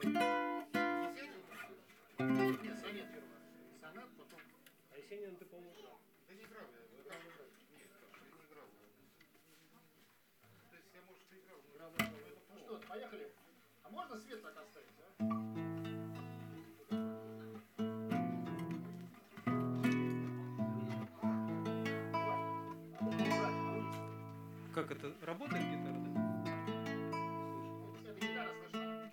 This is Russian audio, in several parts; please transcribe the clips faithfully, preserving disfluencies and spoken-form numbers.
Поехали. А можно свет так оставить, а? Как это работает гитара, да? Это гитара слышна.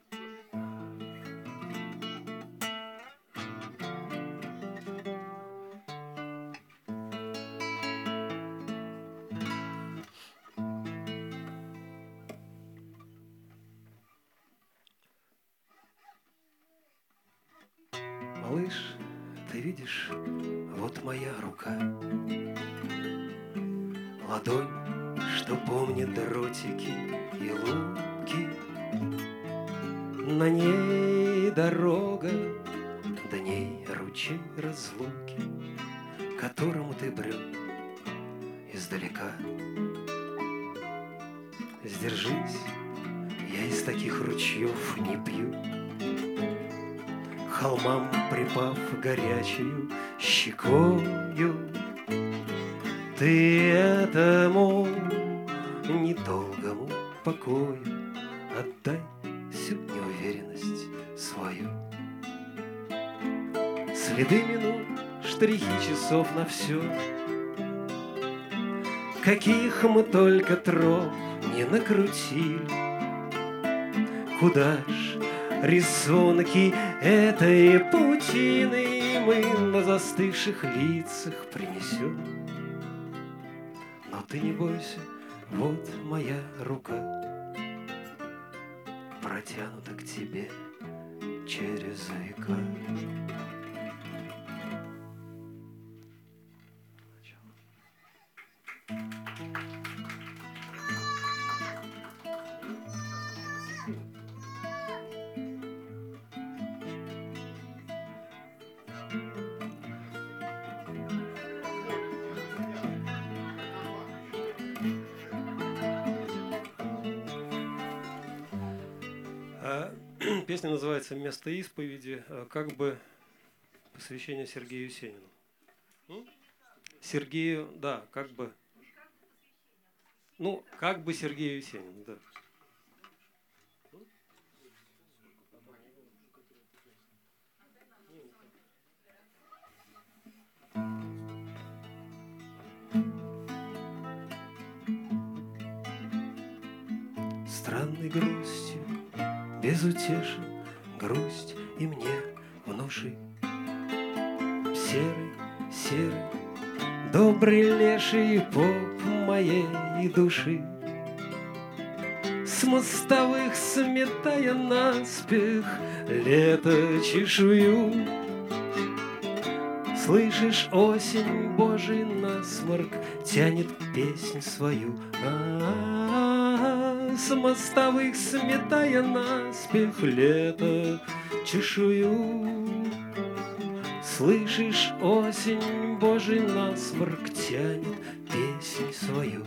Малыш, ты видишь, вот моя рука, ладонь, что помнит дротики и луки. На ней дорога, до ней ручей разлуки, которому ты брел издалека. Сдержись, я из таких ручьев не пью, холмам припав горячую щекою. Ты этому недолгому покою отдай всю неуверенность свою. Следы минут, штрихи часов на все, каких мы только троп не накрутили. Куда ж рисунки этой паутины мы на застывших лицах принесем? Но ты не бойся, вот моя рука протянута к тебе через века. Песня называется «Место исповеди», как бы посвящение Сергею Есенину. Сергею, да, как бы, ну, как бы Сергею Есенину, да. Странной грустью безутешен грусть и мне внуши. Серый, серый, добрый леший поп моей души, с мостовых сметая наспех лето чешую. Слышишь, осень, Божий насморк тянет песнь свою. А-а-а, с мостовых сметая наспех лето чешую. Слышишь, осень, Божий насморк тянет песнь свою.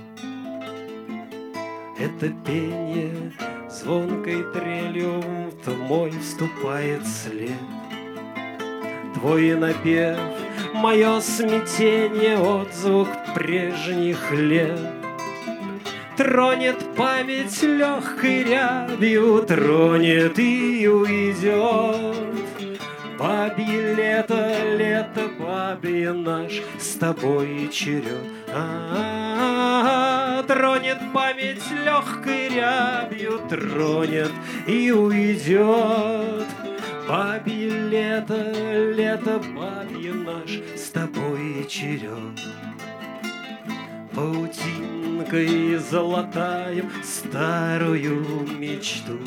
Это пение звонкой трелью в мой вступает след. Твой напев, мое смятение, отзвук прежних лет. Тронет память легкой рябью, тронет и уйдет. Бабье лето, лето бабье наш с тобой черед. А-а-а, тронет память легкой рябью, тронет и уйдет. Бабье лето, лето бабье наш с тобой черед. Паутинкой золотаем старую мечту.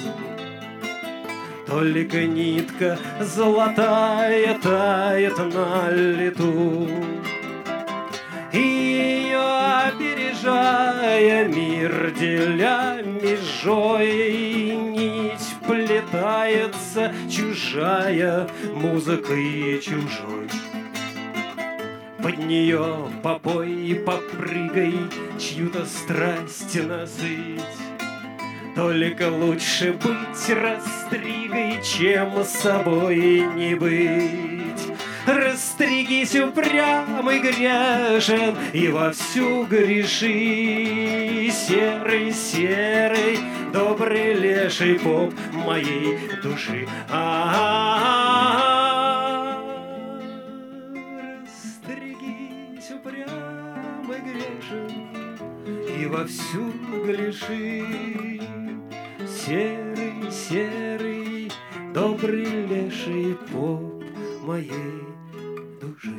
Только нитка золотая тает на лету. И ее опережая, мир деля межой, нить плетается чужая музыкой чужой. Под нее попой и попрыгай, чью-то страсть насыть. Только лучше быть растригой, чем собой не быть. Растригись упрямый, грешен и вовсю греши. Серый, серый, добрый леший поп моей души. А-а-а-а. Растригись упрямый, грешен и вовсю греши. Серый, серый, добрый леший поп моей души.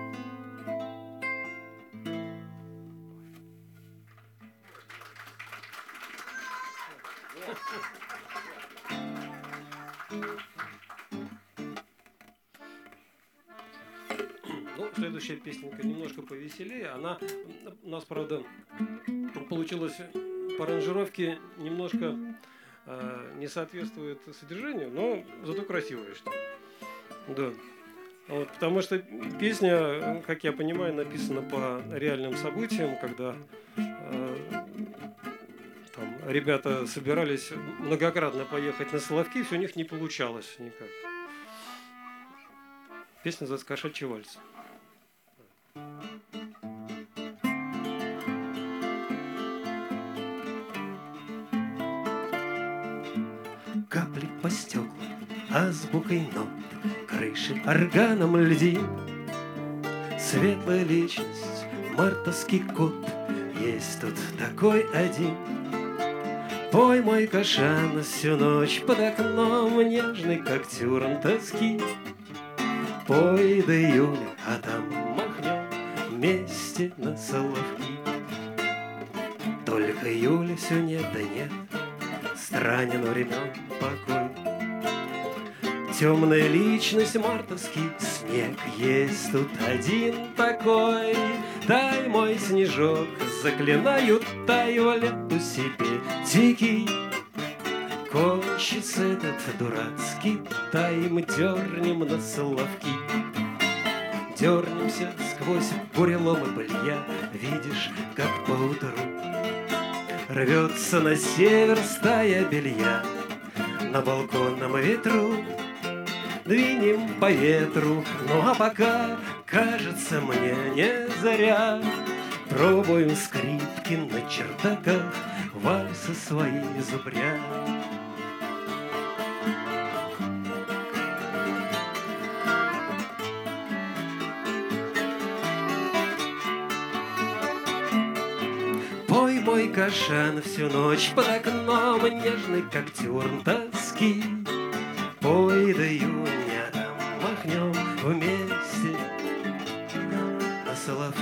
Ну, следующая песенка немножко повеселее. Она у нас, правда, получилась по аранжировке немножко э, не соответствует содержанию, но зато красивая, что ли. Да. Вот, потому что песня, как я понимаю, написана по реальным событиям, когда э, там, ребята собирались многократно поехать на Соловки, все у них не получалось никак. Песня называется «Кошачий вальс». Капли по стеклам, азбукой нот, крыши органом льди. Светлая личность, мартовский кот, есть тут такой один. Пой, мой кашан, всю ночь под окном, нежный, как тюрн тоски. Пой до июля, а там махнем вместе на Соловки. Только июля все нет да нет, странен времен покой. Темная личность, мартовский снег, есть тут один такой. Тай, мой снежок, заклинаю, тай в лету себе дикий. Кончится этот дурацкий тай, мы дернем на Соловки. Дернемся сквозь буреломы былья, видишь, как поутру рвется на север стая белья. На балконном ветру двинем по ветру, ну а пока, кажется мне, не заря. Пробуем скрипки на чердаках, вальсы свои зубря. Пой, мой кашан, всю ночь под окном, нежный, как тюрн тоски. Пой до июня, там махнем вместе на Соловки.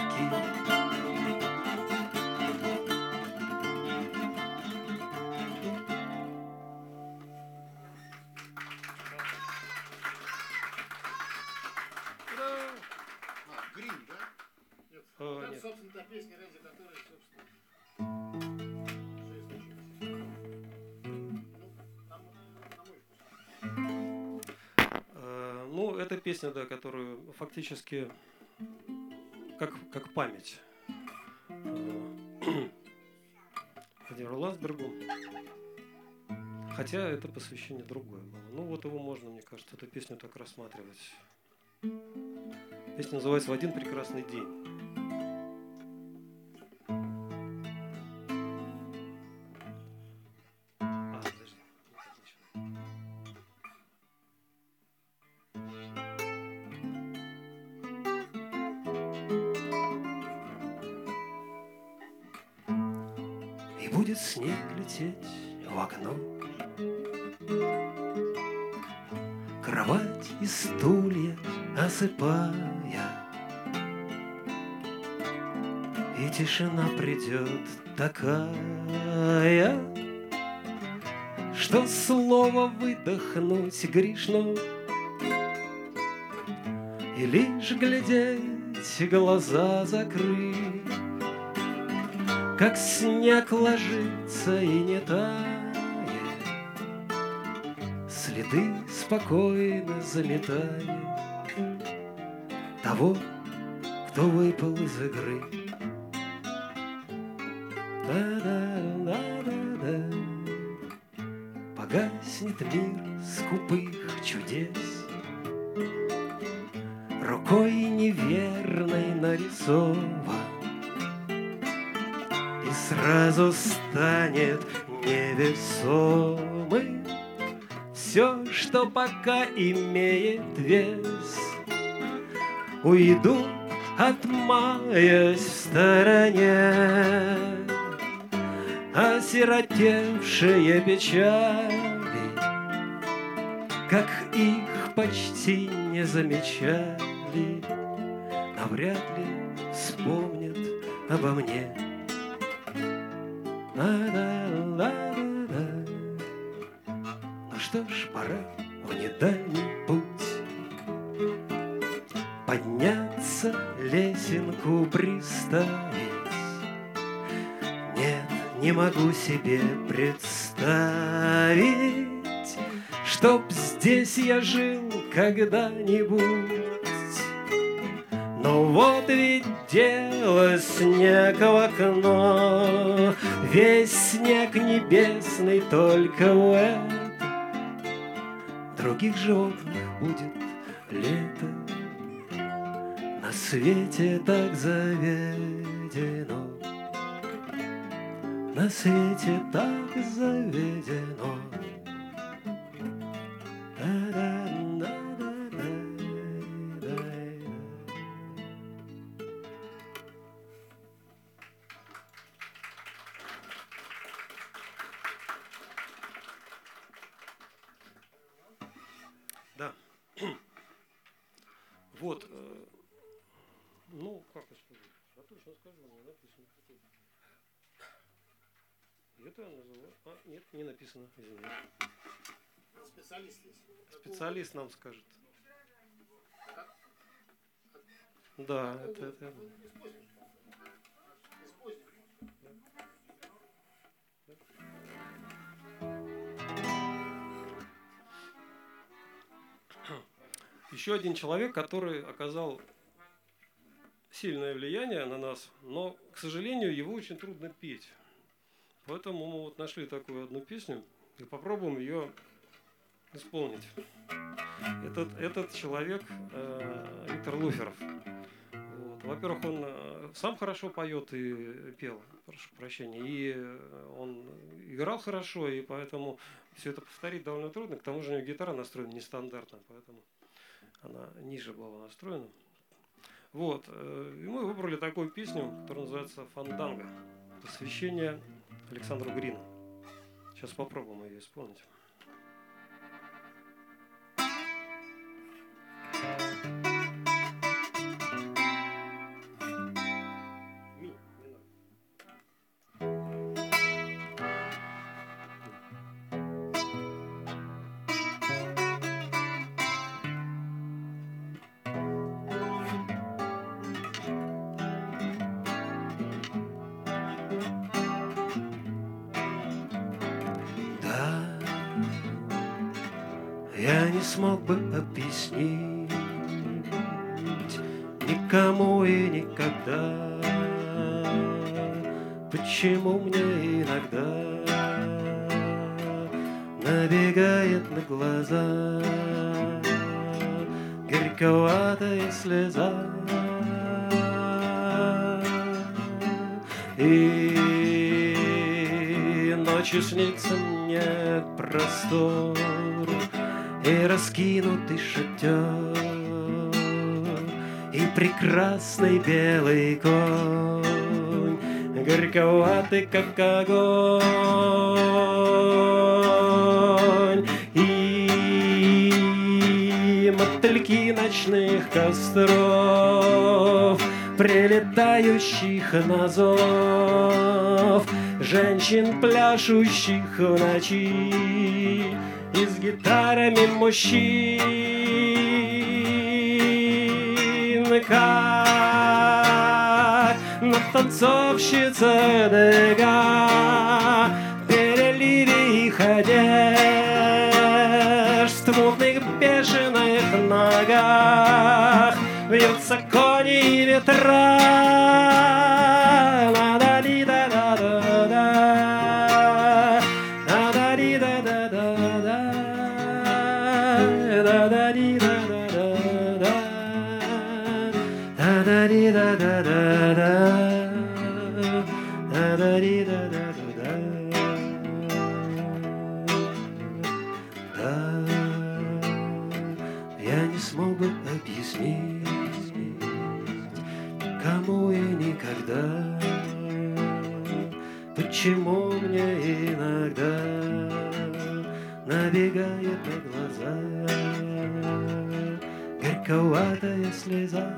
А, Грин, да? Нет. О, Это, нет. собственно, та песня, ради которой, собственно, жизнь случилась. Ну, на мой- на мой вкус. Э, Ну, это песня, да, которую фактически как, как память э, Владимиру Ландсбергу. Хотя это посвящение другое было. Ну, вот его можно, мне кажется, эту песню так рассматривать. Песня называется «В один прекрасный день». А, подожди. Отлично. И будет снег лететь в окно, кровать и стулья осыпая, и тишина придет такая, что слово выдохнуть грешно, и лишь глядеть, глаза закрыть, как снег ложится и не тает, следы спокойно заметая того, кто выпал из игры. Да-да-да-да-да. гаснет мир скупых чудес, рукой неверной нарисован, и сразу станет невесомым все, что пока имеет вес. Уйду, отмаясь в стороне, осиротевшие печали, как их почти не замечали, навряд ли вспомнят обо мне. Да-да-да-да-да. Ну что ж, пора в недальний путь подняться, лесенку приставить. Нет, не могу себе представить, чтоб здесь я жил когда-нибудь. Но вот ведь дело снег в окно, весь снег небесный только в этом. Других же окнах будет лето. На свете так заведено, на свете так заведено. Да. Вот. э, Ну, как это сказать? Я точно скажу, у меня написано. Это я называю. А, нет, не написано, извините. Специалист есть. Специалист нам скажет. Да, это, это. Из поздних. Из поздних. Еще один человек, который оказал сильное влияние на нас, но, к сожалению, его очень трудно петь. Поэтому мы вот нашли такую одну песню и попробуем ее исполнить. Этот, этот человек э, Виктор Луферов. Вот. Во-первых, он э, сам хорошо поет и пел, прошу прощения, и он играл хорошо, и поэтому все это повторить довольно трудно. К тому же у него гитара настроена нестандартно, поэтому она ниже была настроена. Вот. И мы выбрали такую песню, которая называется «Фанданго». Посвящение Александру Грину. Сейчас попробуем ее исполнить. Я не смог бы объяснить никому и никогда, почему мне иногда набегает на глаза горьковатая слеза. И ночью снится мне простор и раскинутый шатер, и прекрасный белый конь, горьковатый, как огонь, и мотыльки ночных костров, прилетающих на зов женщин, пляшущих в ночи, и с гитарами мужчин, как на танцовщице дега, переливе их одежд, в мутных бешеных ногах вьются кони и ветра. Da da Я не смог бы объяснить, кому и никогда, почему мне иногда набегает на глаза горьковатая слеза.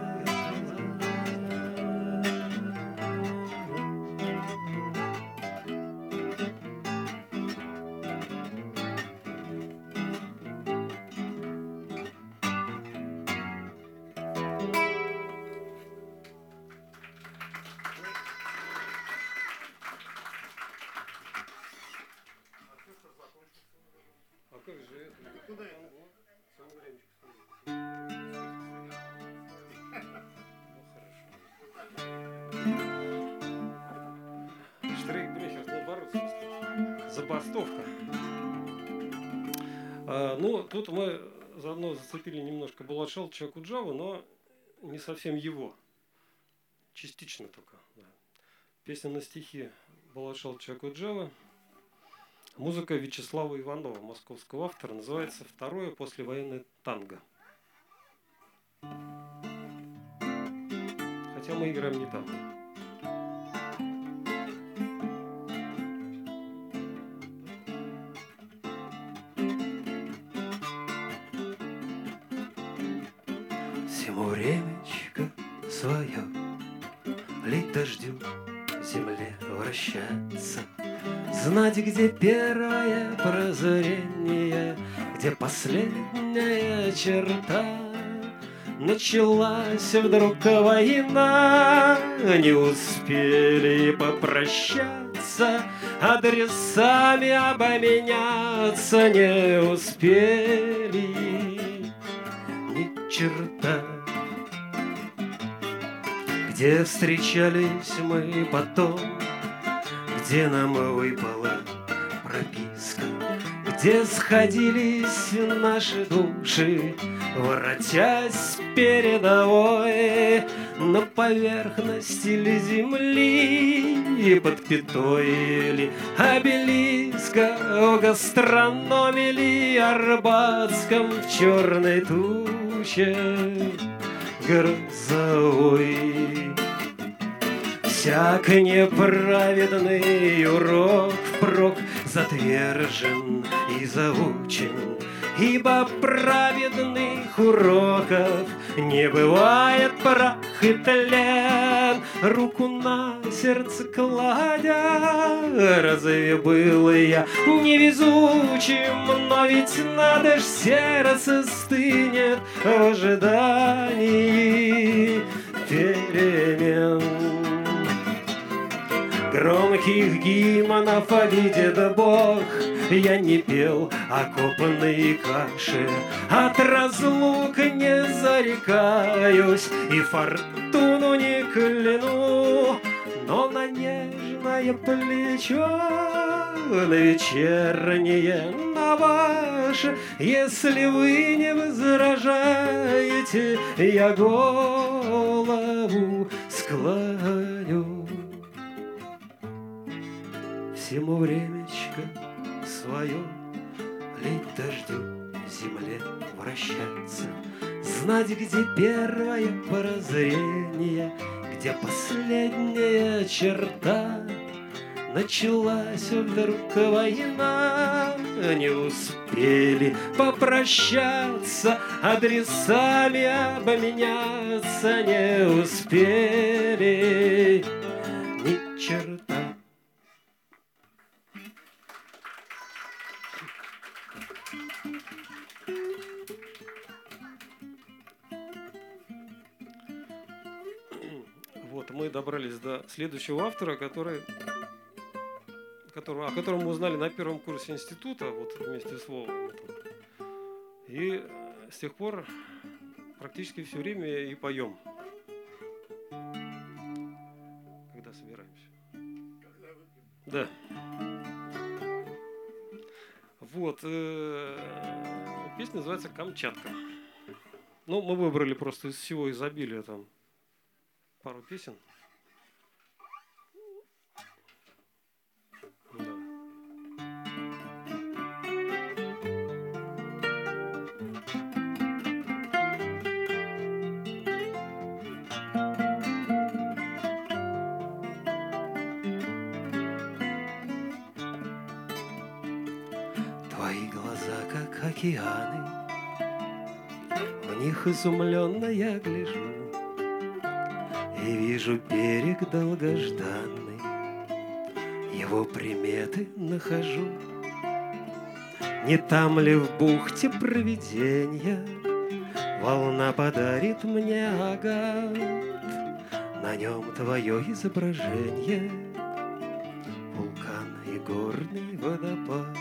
А как же это? Куда это? Самовремечко стоит. Ну хорошо. Штрейкбрехер, наоборот, в смысле. Забастовка. А, ну, тут мы заодно зацепили немножко Булат-Шалча Акуджаву, но не совсем его. Частично только. Да. Песня на стихи Булат-Шалча Акуджавы. Музыка Вячеслава Иванова, московского автора, называется «Второе послевоенное танго». Хотя мы играем не танго. Всему времечко свое, лить дождю, земле вращаться, знать, где первое прозрение, где последняя черта. Началась вдруг война, не успели попрощаться, адресами обменяться не успели ни черта. Где встречались мы потом, где нам выпала прописка, где сходились наши души, воротясь с передовой, на поверхности ли земли, под пятой ли обелиска, в гастрономе ли арбатском, в черной туче грозовой. Всяк неправедный урок впрок затвержен и заучен, ибо праведных уроков не бывает прах и тлен. Руку на сердце кладя, разве был я невезучим? Но ведь надо ж, сердце стынет в ожидании перемен. Громких гимнов видит Бог, я не пел окопанные каши, от разлук не зарекаюсь и фортуну не кляну, но на нежное плечо, на вечернее, на ваше, если вы не возражаете, я голову склоню. Всему времечко свое, лить дождю, земле вращаться, знать, где первое прозрение, где последняя черта. Началась вдруг война, не успели попрощаться, адресами обменяться не успели ни черта. Вот, мы добрались до следующего автора, который, которого, о котором мы узнали на первом курсе института, вот вместе с Вовой. И с тех пор практически все время и поем, когда собираемся. Да. Вот. Э, Песня называется «Камчатка». Ну, мы выбрали просто из всего изобилия там пару песен. Да. Твои глаза, как океаны, в них изумленно я гляжу и вижу берег долгожданный, его приметы нахожу. Не там ли в бухте провиденья волна подарит мне агат? На нем твое изображение, вулкан и горный водопад.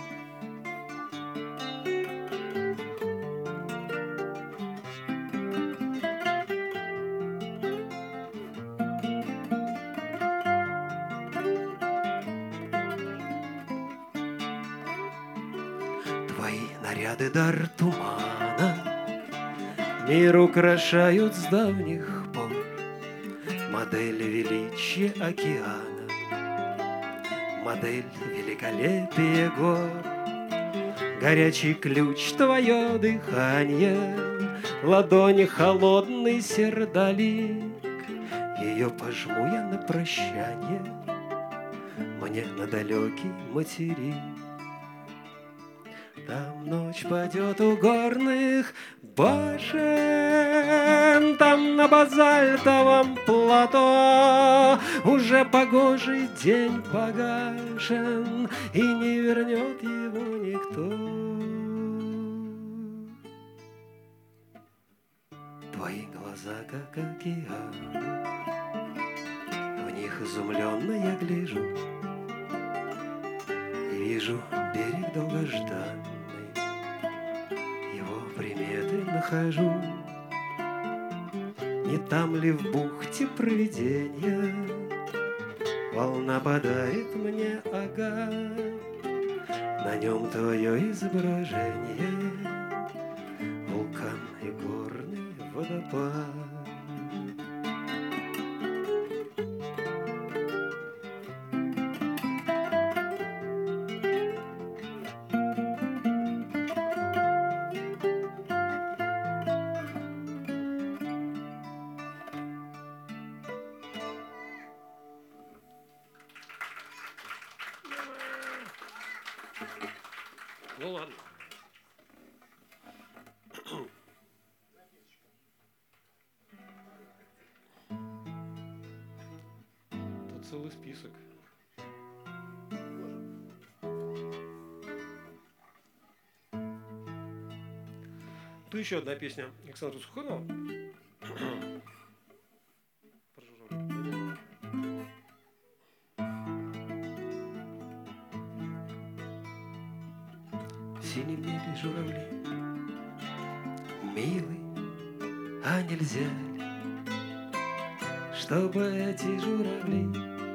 Твои наряды дар тумана мир украшают с давних пор. Модель величия океана, модель великолепия гор. Горячий ключ твое дыхание, ладони холодный сердолик. Ее пожму я на прощанье мне на далекий материк. Там ночь падет у горных башен, там на базальтовом плато уже погожий день погашен, и не вернет его никто. Твои глаза, как океан, в них изумленно я гляжу и вижу берег долгожданный, его приметы нахожу. Не там ли в бухте провиденья волна подарит мне агат? На нем твое изображение, вулкан и горный водопад. Ну ладно. Тут целый список. Тут еще одна песня Александра Суханова. Про журавлей. В синем небе журавли, милый, а нельзя ли, чтобы эти журавли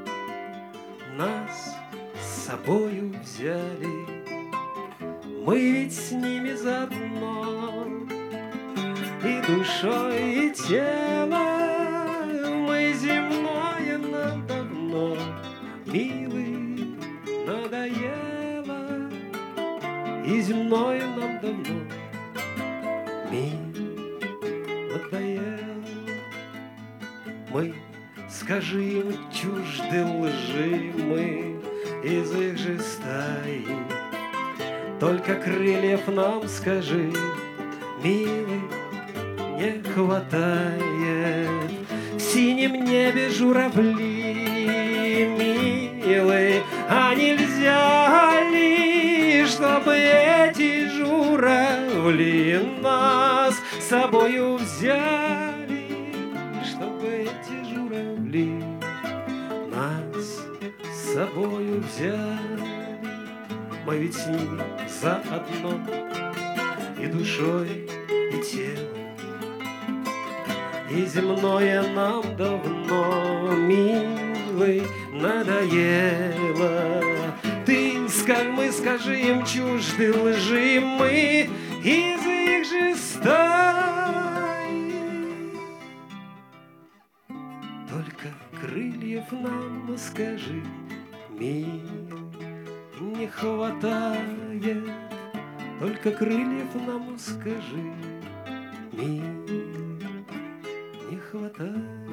нас с собою взяли? Мы ведь с ними заодно, и душой, и телом. Мы земное нам давно, милый, надоело, и земное нам давно, милый, надоело. Мы, скажи им, чужды лжи, мы из их же стаи. Только крыльев нам скажи, милый, не хватает. В синем небе журавли, милый, а нельзя ли, чтобы эти журавли нас с собою взяли? Чтобы эти журавли нас с собою взяли. Мы ведь с ними заодно, и душой, и телом, и земное нам давно, милый, надоело. Ты, скажи, мы, скажи им, чужды лжи, мы из крыльев нам скажи, милый, не хватает, только крыльев нам скажи, милый, не хватает.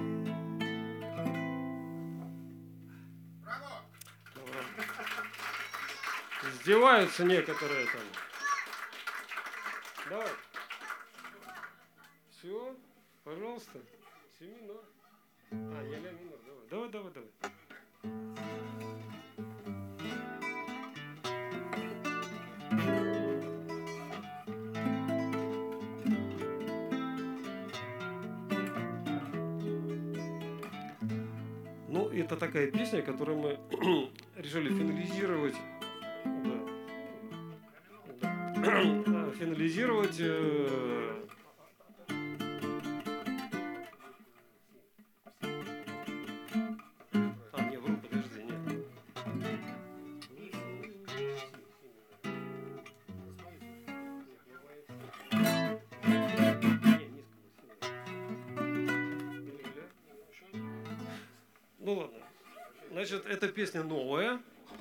Издеваются некоторые там. Давай. Все, пожалуйста. Си минор. А, я ля минор. Давай, давай, давай, давай. Ну, это такая песня, которую мы решили финализировать. Да. Да. Финализировать. Э... А, не, вру, подожди, нет. Ну ладно. Значит, эта песня новая.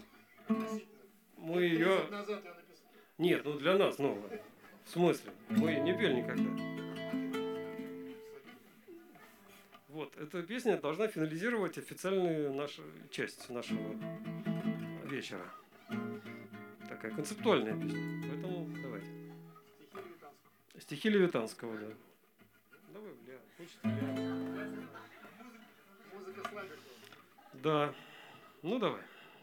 Мы ее... Нет, ну для нас новая. В смысле? Мы ее не пели никогда. Вот, эта песня должна финализировать официальную нашу часть нашего вечера. Такая концептуальная песня. Поэтому давайте. Стихи Левитанского, да. Давай, бля, хочется бля. Музыка слабенькая. Да. Ну давай.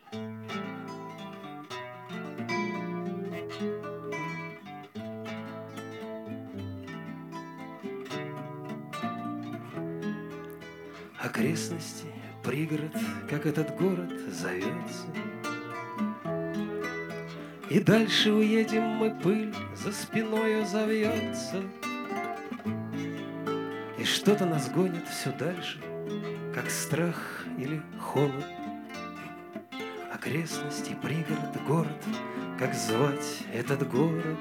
Окрестности, пригород, как этот город зовется. И дальше уедем мы, пыль за спиною завьется. И что-то нас гонит все дальше, как страх или холод. Окрестности, пригород, город, как звать этот город?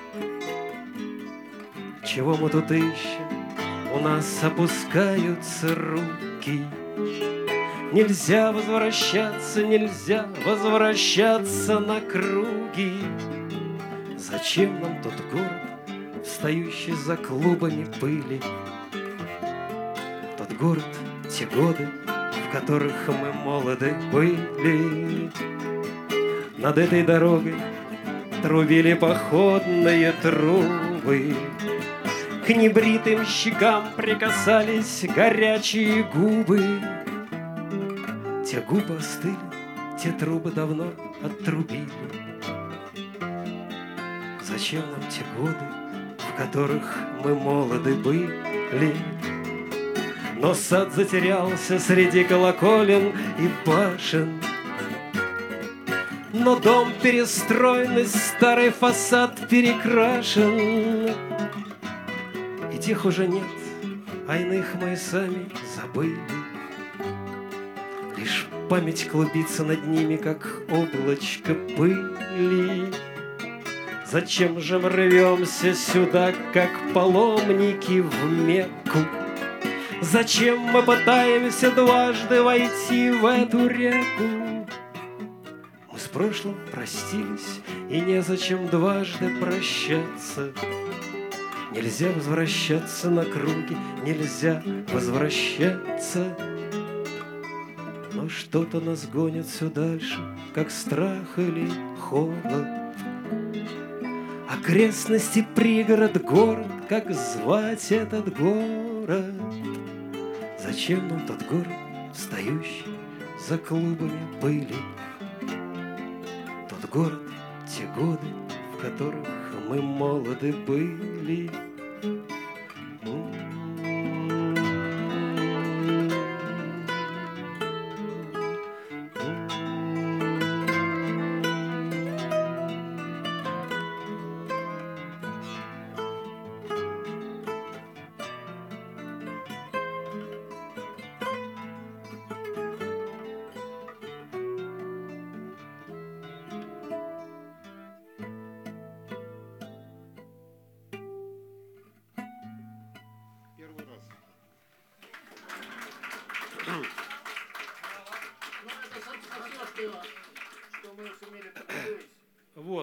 Чего мы тут ищем? У нас опускаются руки. Нельзя возвращаться, нельзя возвращаться на круги. Зачем нам тот город, встающий за клубами пыли? Тот город, те годы, в которых мы молоды были. Над этой дорогой трубили походные трубы. К небритым щекам прикасались горячие губы. Те губы остыли, те трубы давно оттрубили. Зачем нам те годы, в которых мы молоды были? Но сад затерялся среди колоколен и башен. Но дом перестроен, и старый фасад перекрашен. И тех уже нет, а иных мы и сами забыли. Лишь память клубится над ними, как облачко пыли. Зачем же мы рвемся сюда, как паломники в Мекку? Зачем мы пытаемся дважды войти в эту реку? Мы с прошлым простились, и незачем дважды прощаться. Нельзя возвращаться на круги, нельзя возвращаться. Но что-то нас гонит все дальше, как страх или холод. Окрестности, пригород, город, как звать этот город? Зачем нам тот город, встающий за клубами пыли? Тот город, те годы, в которых мы молоды были.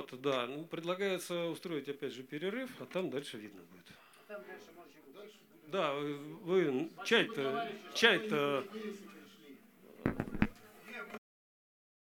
Вот, да. Ну, предлагается устроить опять же перерыв, а там дальше видно будет. Там дальше можете дальше. Да, вы чай-то, чай-то